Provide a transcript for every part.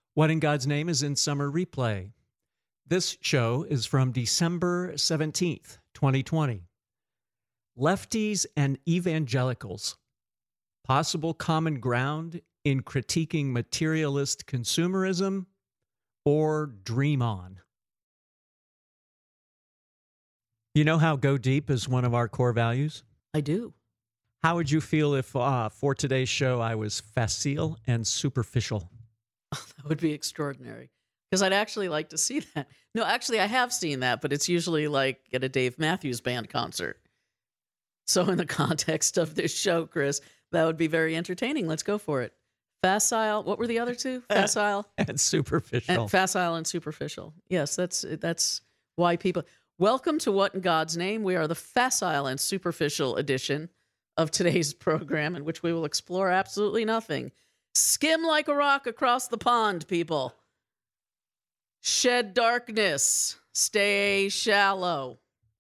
What in God's Name is in summer replay. This show is from December 17th, 2020. Lefties and evangelicals. Possible common ground in critiquing materialist consumerism, or dream on. You know how go deep is one of our core values? I do. How would you feel if for today's show I was facile and superficial? That would be extraordinary. Because I'd actually like to see that. No, actually, I have seen that, but it's usually like at a Dave Matthews Band concert. So in the context of this show, Chris, that would be very entertaining. Let's go for it. Facile. What were the other two? Facile and superficial. And facile and superficial. Yes, that's why people. Welcome to What in God's Name. We are the facile and superficial edition of today's program, in which we will explore absolutely nothing. Skim like a rock across the pond, people. Shed darkness. Stay shallow.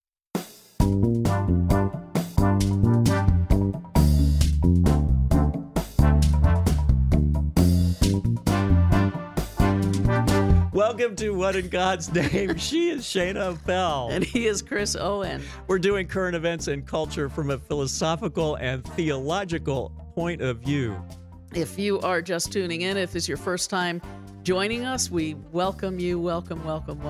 Welcome to What in God's Name. She is Shana Bell. And he is Chris Owen. We're doing current events and culture from a philosophical and theological point of view. If you are just tuning in, if it's your first time joining us, we welcome you. Welcome.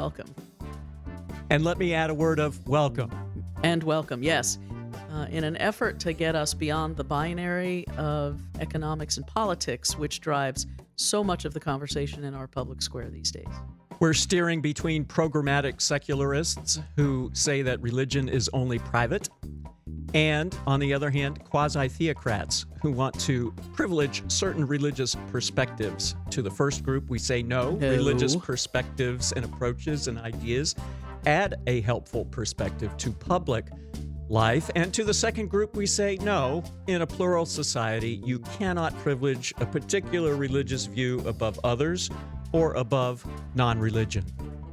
And let me add a word of welcome. And welcome, yes. In an effort to get us beyond the binary of economics and politics, which drives so much of the conversation in our public square these days. We're steering between programmatic secularists who say that religion is only private, and, on the other hand, quasi-theocrats who want to privilege certain religious perspectives. To the first group, we say no. Religious perspectives and approaches and ideas add a helpful perspective to public life. And to the second group, we say no. In a plural society, you cannot privilege a particular religious view above others or above non-religion.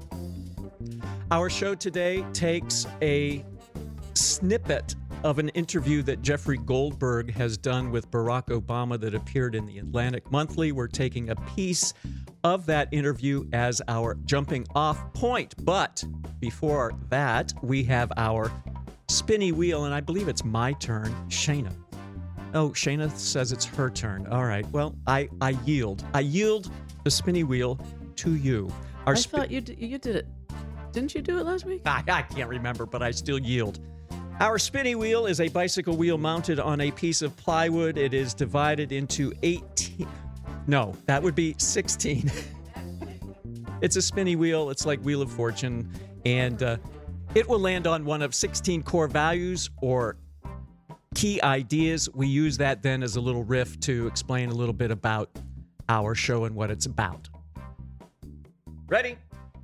Our show today takes a snippet of an interview that Jeffrey Goldberg has done with Barack Obama that appeared in the Atlantic Monthly. We're taking a piece of that interview as our jumping off point. But before that, we have our spinny wheel, and I believe it's my turn. Shana. Oh, Shana says it's her turn. All right. Well, I yield. I yield the spinny wheel to you. I thought you did it. Didn't you do it last week? I can't remember, but I still yield. Our spinny wheel is a bicycle wheel mounted on a piece of plywood. It is divided into 18. No, that would be 16. It's a spinny wheel. It's like Wheel of Fortune. And it will land on one of 16 core values or key ideas. We use that then as a little riff to explain a little bit about our show and what it's about. Ready?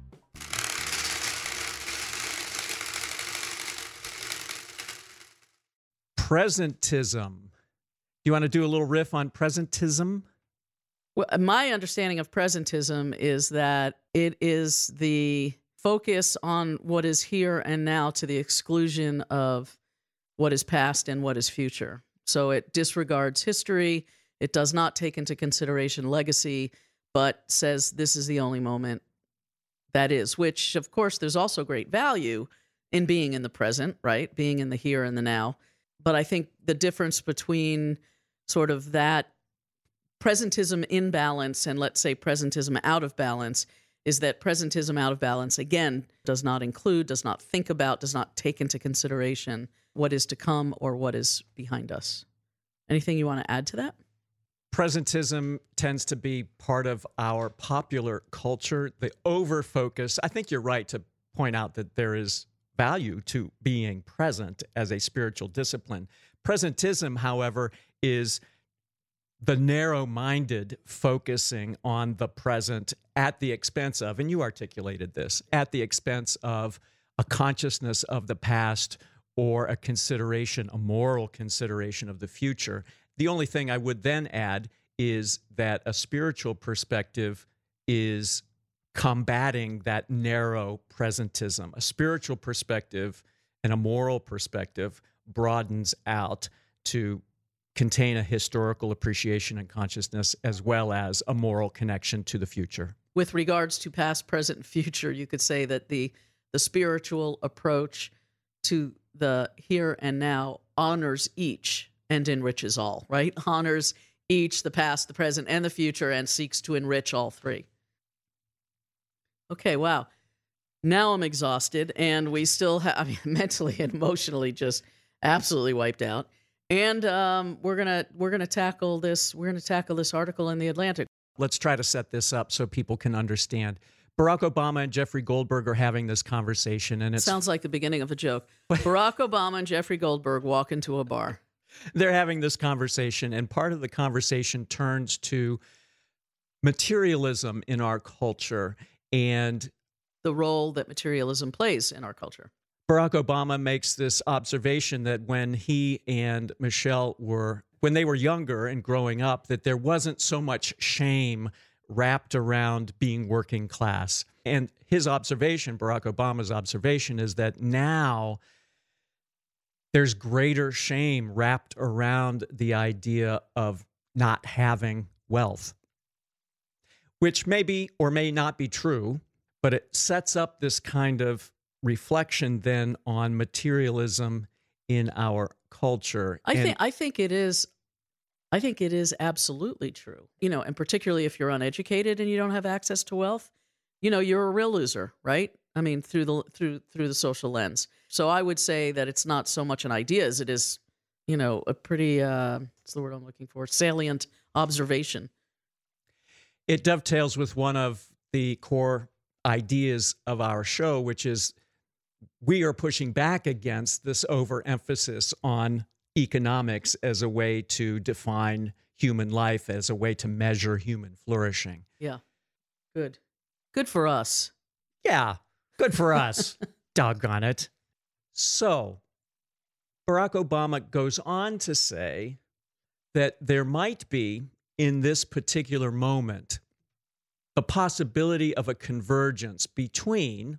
Presentism. You want to do a little riff on presentism? Well, my understanding of presentism is that it is the focus on what is here and now to the exclusion of what is past and what is future. So it disregards history. It does not take into consideration legacy, but says this is the only moment that is, which, of course, there's also great value in being in the present, right? Being in the here and the now. But I think the difference between sort of that presentism in balance and, let's say, presentism out of balance is that presentism out of balance, again, does not include, does not think about, does not take into consideration what is to come or what is behind us. Anything you want to add to that? Presentism tends to be part of our popular culture, the over-focus. I think you're right to point out that there is value to being present as a spiritual discipline. Presentism, however, is the narrow-minded focusing on the present at the expense of, and you articulated this, at the expense of a consciousness of the past or a consideration, a moral consideration of the future. The only thing I would then add is that a spiritual perspective is combating that narrow presentism. A spiritual perspective and a moral perspective broadens out to contain a historical appreciation and consciousness as well as a moral connection to the future. With regards to past, present, and future, you could say that the spiritual approach to the here and now honors each and enriches all, right? Honors each, the past, the present, and the future, and seeks to enrich all three. Okay, wow. Now I'm exhausted, and we still have, mentally and emotionally just absolutely wiped out. And we're gonna tackle this. We're gonna tackle this article in the Atlantic. Let's try to set this up so people can understand. Barack Obama and Jeffrey Goldberg are having this conversation, and it sounds like the beginning of a joke. Barack Obama and Jeffrey Goldberg walk into a bar. They're having this conversation, and part of the conversation turns to materialism in our culture and the role that materialism plays in our culture. Barack Obama makes this observation that when he and Michelle when they were younger and growing up, that there wasn't so much shame wrapped around being working class. And his observation, Barack Obama's observation, is that now there's greater shame wrapped around the idea of not having wealth, which may be or may not be true, but it sets up this kind of reflection then on materialism in our culture. I think it is absolutely true. And particularly if you're uneducated and you don't have access to wealth, you're a real loser, right? I mean, through the social lens. So I would say that it's not so much an idea as it is, a pretty what's the word I'm looking for? Salient observation. It dovetails with one of the core ideas of our show, which is we are pushing back against this overemphasis on economics as a way to define human life, as a way to measure human flourishing. Yeah. Good for us. Yeah, good for us. Doggone it. So, Barack Obama goes on to say that there might be, in this particular moment, the possibility of a convergence between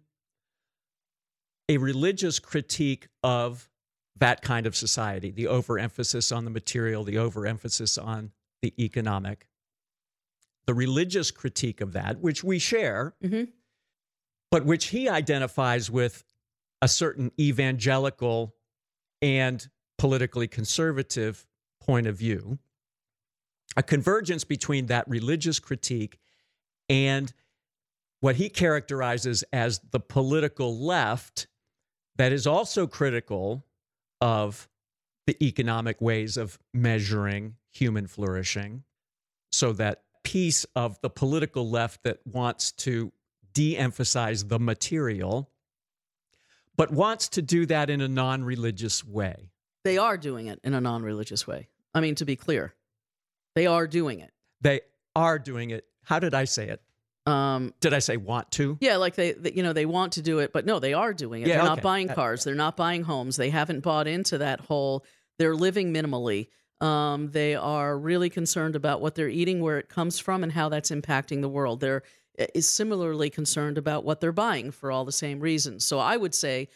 a religious critique of that kind of society, the overemphasis on the material, the overemphasis on the economic, the religious critique of that, which we share, but which he identifies with a certain evangelical and politically conservative point of view, a convergence between that religious critique and what he characterizes as the political left that is also critical of the economic ways of measuring human flourishing. So that piece of the political left that wants to de-emphasize the material, but wants to do that in a non-religious way. They are doing it in a non-religious way. I mean, to be clear, they are doing it. They are doing it. How did I say it? Did I say want to? Yeah, like they want to do it, but no, they are doing it. Yeah, they're okay. not buying cars. They're not buying homes. They haven't bought into that whole, they're living minimally. They are really concerned about what they're eating, where it comes from, and how that's impacting the world. They're is similarly concerned about what they're buying for all the same reasons. So I would say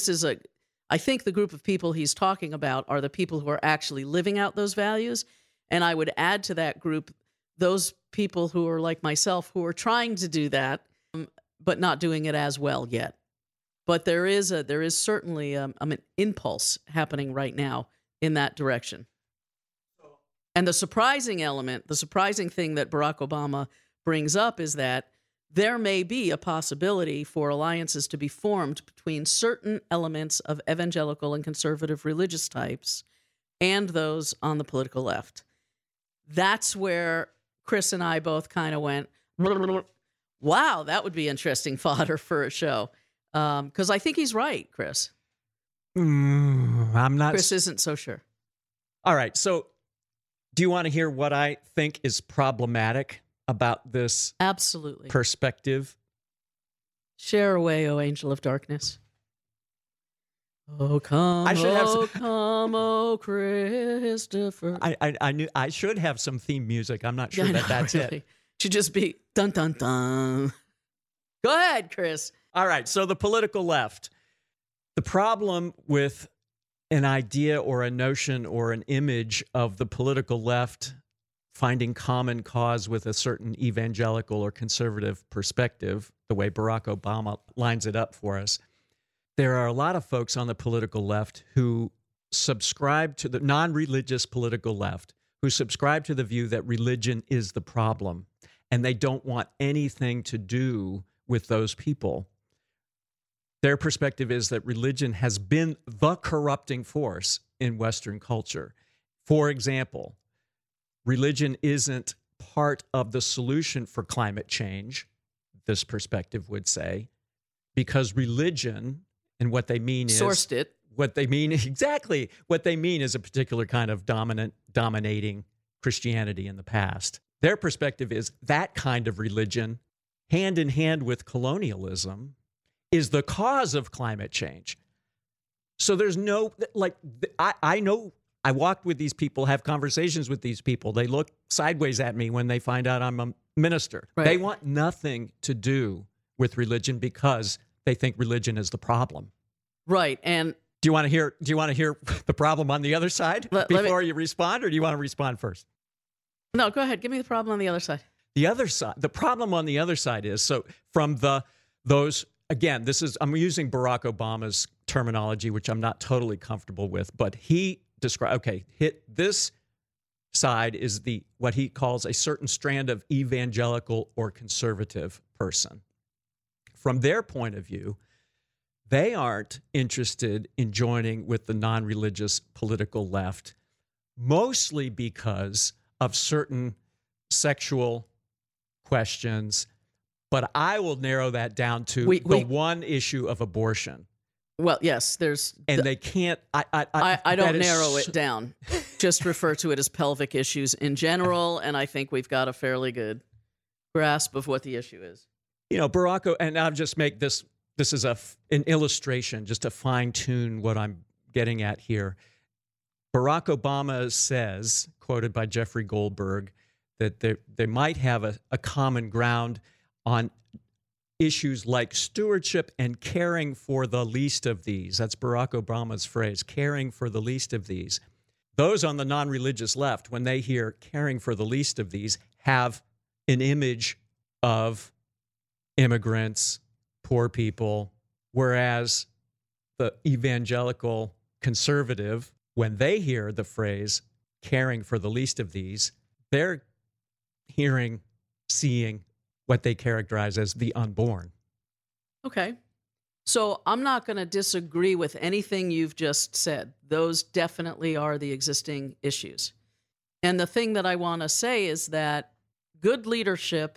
I think the group of people he's talking about are the people who are actually living out those values. And I would add to that group those people who are like myself, who are trying to do that, but not doing it as well yet. But there is certainly an impulse happening right now in that direction. And the surprising thing that Barack Obama brings up is that there may be a possibility for alliances to be formed between certain elements of evangelical and conservative religious types and those on the political left. That's where Chris and I both kind of went, wow, that would be interesting fodder for a show. Because I think he's right, Chris. I'm not. Chris isn't so sure. All right. So do you want to hear what I think is problematic about this Absolutely. perspective? Share away, O angel of darkness. Oh, come, oh, Christopher. I knew I should have some theme music. I'm not sure that's really. It should just be dun, dun, dun. Go ahead, Chris. All right. So the political left. The problem with an idea or a notion or an image of the political left finding common cause with a certain evangelical or conservative perspective, the way Barack Obama lines it up for us. There are a lot of folks on the political left who subscribe to the non-religious political left, who subscribe to the view that religion is the problem, and they don't want anything to do with those people. Their perspective is that religion has been the corrupting force in Western culture. For example, religion isn't part of the solution for climate change, this perspective would say, because religion, and what they mean is... Sourced it. What they mean, exactly, what they mean is a particular kind of dominating Christianity in the past. Their perspective is that kind of religion, hand in hand with colonialism, is the cause of climate change. So there's no, like, I know, I walked with these people, have conversations with these people. They look sideways at me when they find out I'm a minister. Right. They want nothing to do with religion because they think religion is the problem. Right. And do you want to hear the problem on the other side before you respond, or do you want to respond first? No, go ahead. Give me the problem on the other side. The other side, the problem on the other side is, so from those, again, I'm using Barack Obama's terminology, which I'm not totally comfortable with, but he described, this side is what he calls a certain strand of evangelical or conservative person. From their point of view, they aren't interested in joining with the non-religious political left, mostly because of certain sexual questions. But I will narrow that down to the one issue of abortion. Well, yes, they can't. I don't narrow it down. Just refer to it as pelvic issues in general, and I think we've got a fairly good grasp of what the issue is. You know, and I'll just make this. This is an illustration, just to fine-tune what I'm getting at here. Barack Obama says, quoted by Jeffrey Goldberg, that they might have a common ground on issues like stewardship and caring for the least of these. That's Barack Obama's phrase, caring for the least of these. Those on the non-religious left, when they hear caring for the least of these, have an image of immigrants, poor people, whereas the evangelical conservative, when they hear the phrase caring for the least of these, they're seeing what they characterize as the unborn. Okay. So I'm not going to disagree with anything you've just said. Those definitely are the existing issues. And the thing that I want to say is that good leadership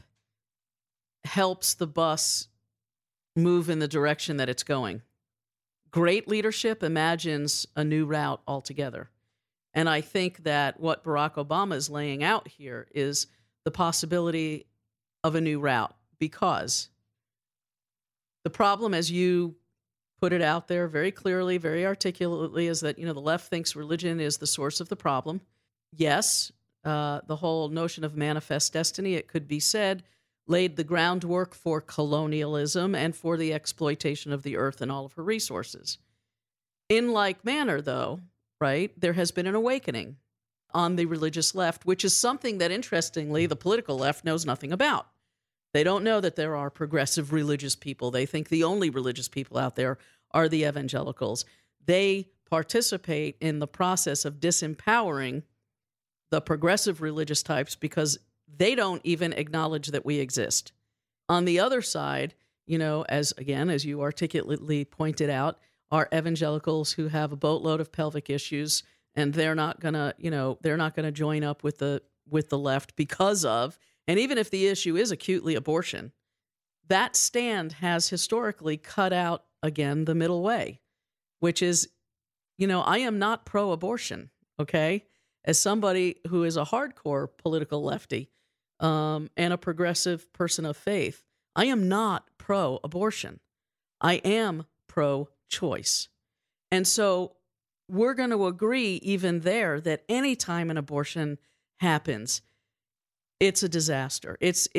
helps the bus move in the direction that it's going. Great leadership imagines a new route altogether. And I think that what Barack Obama is laying out here is the possibility of a new route, because the problem, as you put it out there very clearly, very articulately, is that, the left thinks religion is the source of the problem. Yes, the whole notion of manifest destiny, it could be said, laid the groundwork for colonialism and for the exploitation of the earth and all of her resources. In like manner, though, right, there has been an awakening on the religious left, which is something that, interestingly, the political left knows nothing about. They don't know that there are progressive religious people. They think the only religious people out there are the evangelicals. They participate in the process of disempowering the progressive religious types because they don't even acknowledge that we exist. On the other side, as you articulately pointed out, are evangelicals who have a boatload of pelvic issues, and they're not gonna join up with the left because of, and even if the issue is acutely abortion, that stand has historically cut out, again, the middle way, which is, I am not pro-abortion, okay? As somebody who is a hardcore political lefty and a progressive person of faith, I am not pro-abortion. I am pro-choice. And so we're going to agree even there that any time an abortion happens, it's a disaster. It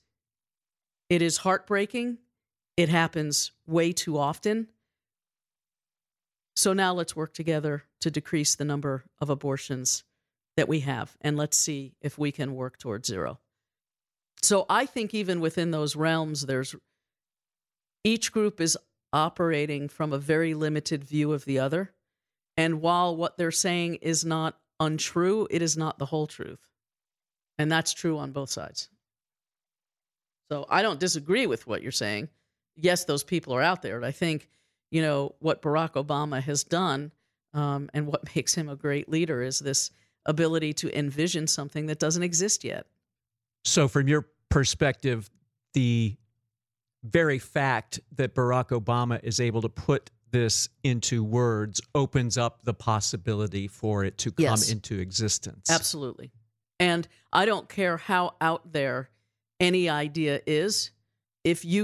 is heartbreaking. It happens way too often. So now let's work together to decrease the number of abortions that we have, and let's see if we can work towards zero. So I think even within those realms, each group is operating from a very limited view of the other. And while what they're saying is not untrue, it is not the whole truth. And that's true on both sides. So I don't disagree with what you're saying. Yes, those people are out there. And I think, what Barack Obama has done and what makes him a great leader is this ability to envision something that doesn't exist yet. So from your perspective, the very fact that Barack Obama is able to put this into words opens up the possibility for it to come into existence. Absolutely. And I don't care how out there any idea is, if you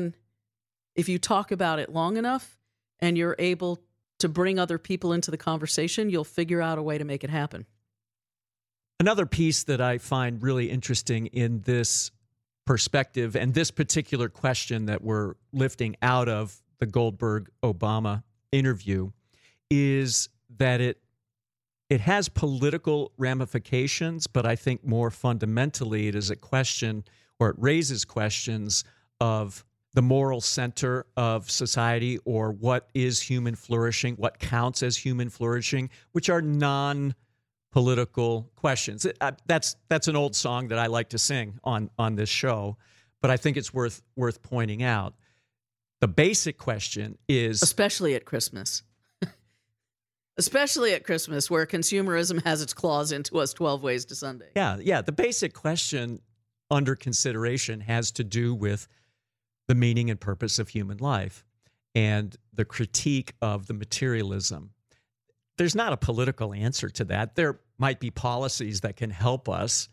talk about it long enough and you're able to bring other people into the conversation, you'll figure out a way to make it happen. Another piece that I find really interesting in this perspective and this particular question that we're lifting out of the Goldberg-Obama interview is that it has political ramifications, but I think more fundamentally it is a question, or it raises questions of the moral center of society, or what is human flourishing, what counts as human flourishing, which are non-political questions. That's an old song that I like to sing on this show, but I think it's worth pointing out. The basic question is... Especially at Christmas. Especially at Christmas, where consumerism has its claws into us 12 ways to Sunday. Yeah. The basic question under consideration has to do with the meaning and purpose of human life and the critique of the materialism. There's not a political answer to that. There might be policies that can help us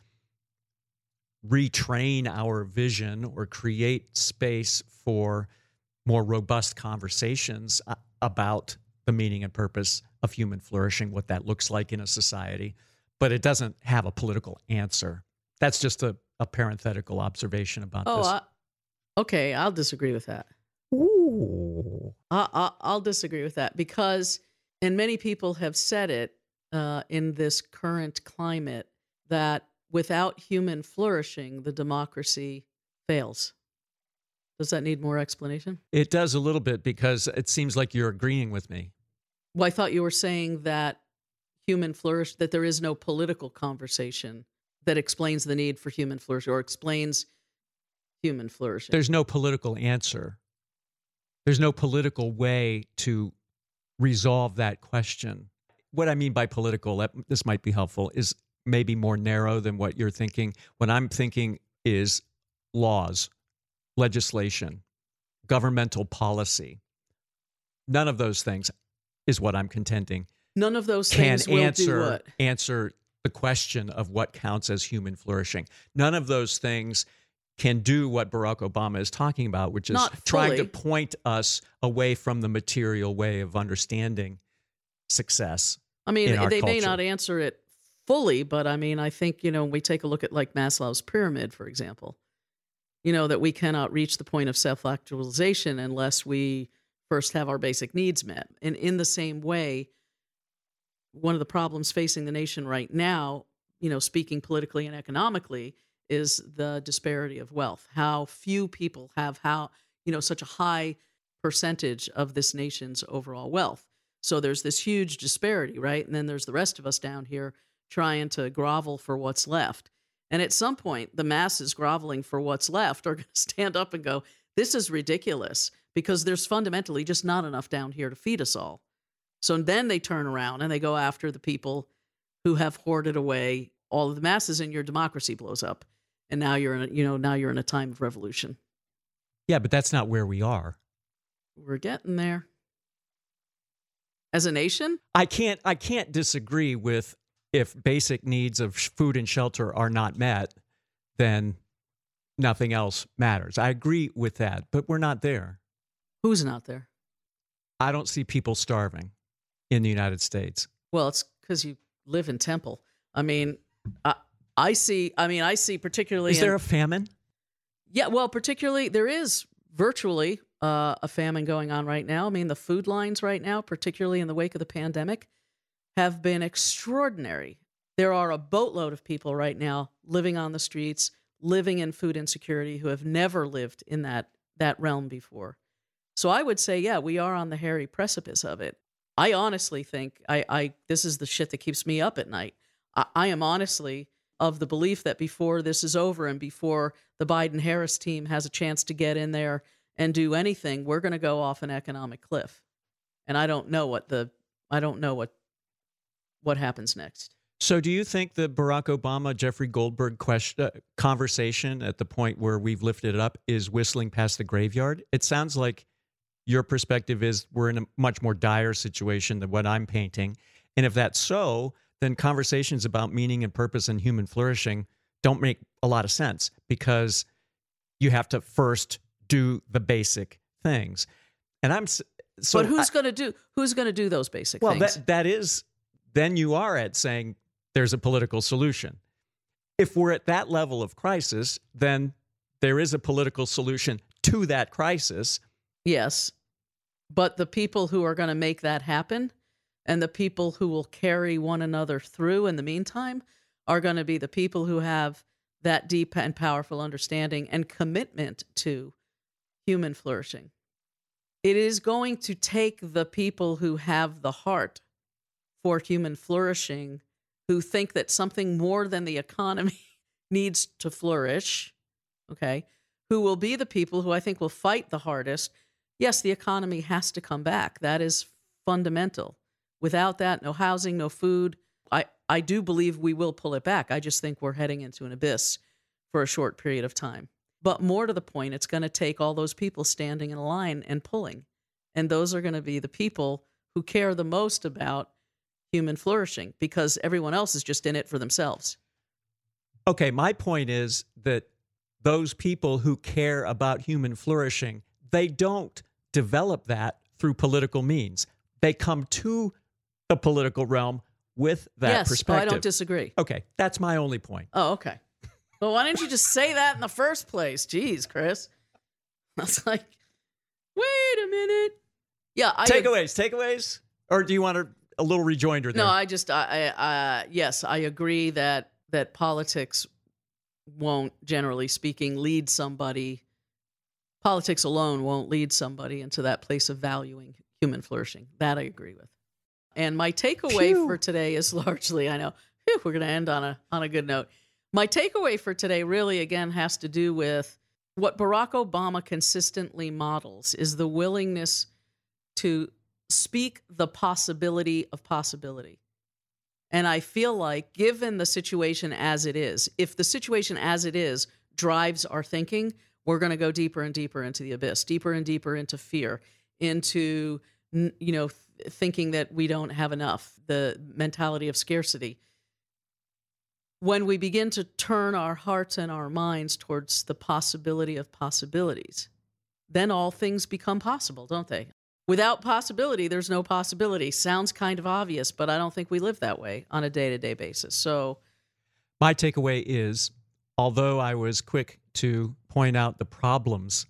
retrain our vision or create space for more robust conversations about the meaning and purpose of human flourishing, what that looks like in a society, but it doesn't have a political answer. That's just a parenthetical observation about this. Okay, I'll disagree with that. Ooh. I'll disagree with that because, and many people have said it in this current climate, that without human flourishing, the democracy fails. Does that need more explanation? It does a little bit, because it seems like you're agreeing with me. Well, I thought you were saying that that there is no political conversation that explains the need for human flourishing or explains human flourishing. There's no political answer. There's no political way to resolve that question. What I mean by political, this might be helpful, is maybe more narrow than what you're thinking. What I'm thinking is laws, legislation, governmental policy. None of those things is what I'm contending. None of those things will do what? Answer the question of what counts as human flourishing. None of those things can do what Barack Obama is talking about, which is trying to point us away from the material way of understanding success. I mean, in our they culture. may not answer it fully, but I mean, I think, when we take a look at like Maslow's pyramid, for example, that we cannot reach the point of self-actualization unless we first have our basic needs met. And in the same way, one of the problems facing the nation right now, speaking politically and economically, is the disparity of wealth. How few people have such a high percentage of this nation's overall wealth. So there's this huge disparity, right? And then there's the rest of us down here trying to grovel for what's left. And at some point, the masses groveling for what's left are going to stand up and go, this is ridiculous, because there's fundamentally just not enough down here to feed us all. So then they turn around and they go after the people who have hoarded away all of the masses, and your democracy blows up. And now you're in a time of revolution. Yeah, but that's not where we are. We're getting there. As a nation? I can't disagree with, if basic needs of food and shelter are not met, then nothing else matters. I agree with that, but we're not there. Who's not there? I don't see people starving in the United States. Well, it's because you live in Temple. I mean, I see particularly... Is there a famine? Yeah, well, particularly there is virtually a famine going on right now. I mean, the food lines right now, particularly in the wake of the pandemic, have been extraordinary. There are a boatload of people right now living on the streets, living in food insecurity, who have never lived in that realm before. So I would say, yeah, we are on the hairy precipice of it. I honestly think, this is the shit that keeps me up at night. I am honestly of the belief that before this is over and before the Biden-Harris team has a chance to get in there and do anything, we're going to go off an economic cliff. And I don't know what happens next. So do you think the Barack Obama, Jeffrey Goldberg conversation at the point where we've lifted it up is whistling past the graveyard? It sounds like your perspective is we're in a much more dire situation than what I'm painting. And if that's so, then conversations about meaning and purpose and human flourishing don't make a lot of sense, because you have to first do the basic things. And but who's going to do those basic things? Well, that is, then you are at saying there's a political solution. If we're at that level of crisis, then there is a political solution to that crisis. Yes. But the people who are going to make that happen and the people who will carry one another through in the meantime are going to be the people who have that deep and powerful understanding and commitment to human flourishing. It is going to take the people who have the heart for human flourishing, who think that something more than the economy needs to flourish, okay, who will be the people who I think will fight the hardest. Yes, the economy has to come back. That is fundamental. Without that, no housing, no food. I do believe we will pull it back. I just think we're heading into an abyss for a short period of time. But more to the point, it's going to take all those people standing in a line and pulling. And those are going to be the people who care the most about human flourishing, because everyone else is just in it for themselves. Okay, my point is that those people who care about human flourishing, they don't develop that through political means. They come to the political realm with that perspective. Yes, I don't disagree. Okay, that's my only point. Oh, okay. Well, why didn't you just say that in the first place? Jeez, Chris. I was like, wait a minute. Yeah. Takeaways? Or do you want a little rejoinder there? No, yes, I agree that politics won't, generally speaking, lead somebody. Politics alone won't lead somebody into that place of valuing human flourishing. That I agree with. And my takeaway for today is largely, I know, we're going to end on a good note. My takeaway for today really, again, has to do with what Barack Obama consistently models is the willingness to speak the possibility of possibility. And I feel like, given the situation as it is, if the situation as it is drives our thinking, we're going to go deeper and deeper into the abyss, deeper and deeper into fear, into, thinking that we don't have enough, the mentality of scarcity. When we begin to turn our hearts and our minds towards the possibility of possibilities, then all things become possible, don't they? Without possibility, there's no possibility. Sounds kind of obvious, but I don't think we live that way on a day-to-day basis. So, my takeaway is, although I was quick to point out the problems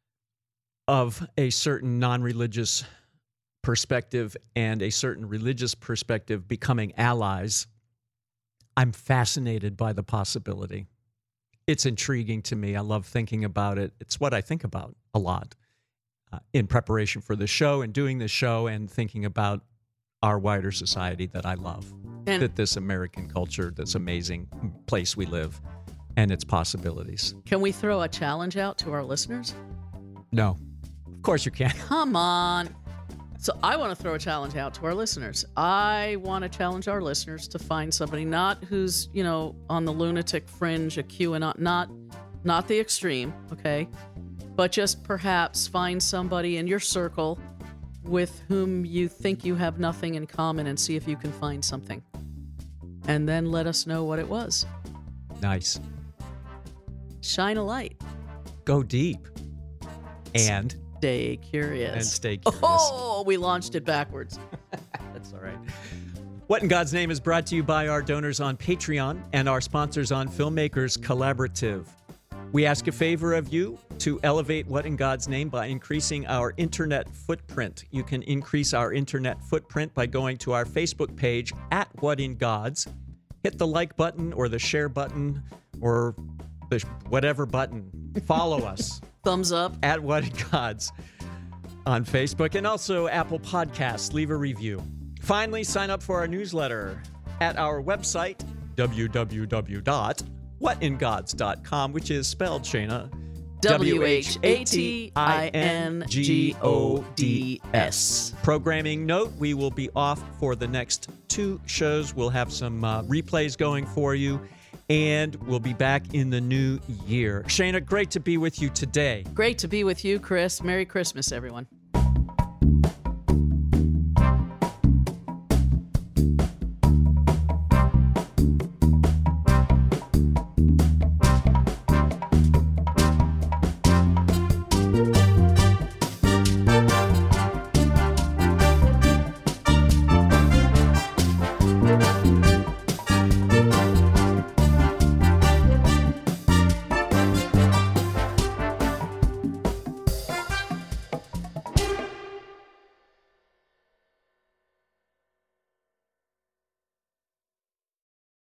of a certain non-religious perspective and a certain religious perspective becoming allies, I'm fascinated by the possibility. It's intriguing to me. I love thinking about it. It's what I think about a lot in preparation for the show and doing this show and thinking about our wider society that I love, that this American culture, this amazing place we live, and its possibilities. Can we throw a challenge out to our listeners? No. Of course you can. Come on. So I want to throw a challenge out to our listeners. I want to challenge our listeners to find somebody not who's, on the lunatic fringe, a QAnon, not the extreme, okay? But just perhaps find somebody in your circle with whom you think you have nothing in common and see if you can find something. And then let us know what it was. Nice. Shine a light. Go deep. And stay curious. And stay curious. Oh, we launched it backwards. That's all right. What in God's Name is brought to you by our donors on Patreon and our sponsors on Filmmakers Collaborative. We ask a favor of you to elevate What in God's Name by increasing our internet footprint. You can increase our internet footprint by going to our Facebook page at What in Gods. Hit the like button or the share button or the whatever button. Follow us. Thumbs up. At What in Gods on Facebook, and also Apple Podcasts. Leave a review. Finally, sign up for our newsletter at our website, www.whatingods.com, which is spelled, Shayna, WHATINGODS. Programming note, we will be off for the next 2 shows. We'll have some replays going for you, and we'll be back in the new year. Shayna, great to be with you today. Great to be with you, Chris. Merry Christmas, everyone.